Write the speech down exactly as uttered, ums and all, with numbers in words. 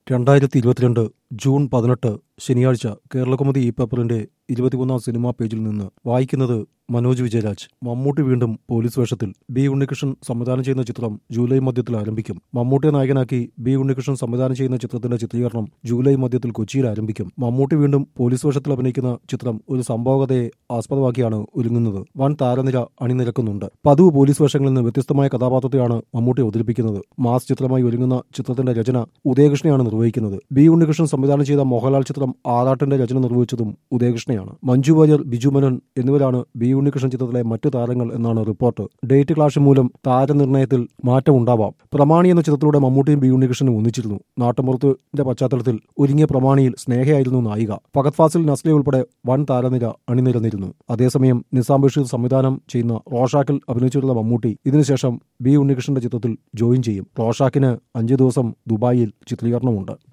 രണ്ടായിരത്തി ഇരുപത്തിരണ്ട് ജൂൺ പതിനെട്ട് ശനിയാഴ്ച കേരളകൗമുദി ഈ പേപ്പറിന്റെ ഇരുപത്തിമൂന്നാം സിനിമാ പേജിൽ നിന്ന് വായിക്കുന്നത് മനോജ് വിജയരാജ്. മമ്മൂട്ടി വീണ്ടും പോലീസ് വേഷത്തിൽ. ബി ഉണ്ണികൃഷ്ണൻ സംവിധാനം ചെയ്യുന്ന ചിത്രം ജൂലൈ മധ്യത്തിൽ ആരംഭിക്കും. മമ്മൂട്ടിയെ നായകനാക്കി ബി ഉണ്ണികൃഷ്ണൻ സംവിധാനം ചെയ്യുന്ന ചിത്രത്തിന്റെ ചിത്രീകരണം ജൂലൈ മധ്യത്തിൽ കൊച്ചിയിൽ ആരംഭിക്കും. മമ്മൂട്ടി വീണ്ടും പോലീസ് വേഷത്തിൽ അഭിനയിക്കുന്ന ചിത്രം ഒരു സംഭവകഥയെ ആസ്പദമാക്കിയാണ് ഒരുങ്ങുന്നത്. വൻ താരനിര അണിനിരക്കുന്നുണ്ട്. പതിവ് പോലീസ് വേഷങ്ങളിൽ നിന്ന് വ്യത്യസ്തമായ കഥാപാത്രത്തെയാണ് മമ്മൂട്ടി അവതരിപ്പിക്കുന്നത്. മാസ് ചിത്രമായി ഒരുങ്ങുന്ന ചിത്രത്തിന്റെ രചന ഉദയകൃഷ്ണയാണ് നിർവഹിക്കുന്നത്. ബി ഉണ്ണികൃഷ്ണൻ സംവിധാനം ചെയ്ത മോഹൻലാൽ ചിത്രം ആറാട്ടിന്റെ രചന നിർവഹിച്ചതും ഉദയകൃഷ്ണയാണ്. മഞ്ജു വാര്യർ, ബിജു മേനോൻ എന്നിവരാണ് ബി ഉണ്ണികൃഷ്ണൻ ചിത്രത്തിലെ മറ്റ് താരങ്ങൾ എന്നാണ് റിപ്പോർട്ട്. ഡേറ്റ് ക്ലാഷ് മൂലം താരനിർണയത്തിൽ മാറ്റമുണ്ടാവാം. പ്രമാണി എന്ന ചിത്രത്തിലൂടെ മമ്മൂട്ടിയും ബി ഉണ്ണികൃഷ്ണനും ഒന്നിച്ചിരുന്നു. നാട്ടുമ്പുറത്തിന്റെ പശ്ചാത്തലത്തിൽ ഒരുങ്ങിയ പ്രമാണിയിൽ സ്നേഹയായിരുന്നു നായിക. ഫഹദ് ഫാസിൽ, നസ്ലിയ ഉൾപ്പെടെ വൻ താരനിര അണിനിരന്നിരുന്നു. അതേസമയം നിസാം ബഷീർ സംവിധാനം ചെയ്യുന്ന റോഷാക്കിൽ അഭിനയിച്ചിട്ടുള്ള മമ്മൂട്ടി ഇതിനുശേഷം ബി ഉണ്ണികൃഷ്ണന്റെ ചിത്രത്തിൽ ജോയിൻ ചെയ്യും. റോഷാക്കിന് അഞ്ചു ദിവസം ദുബായിൽ ചിത്രീകരണമുണ്ട്.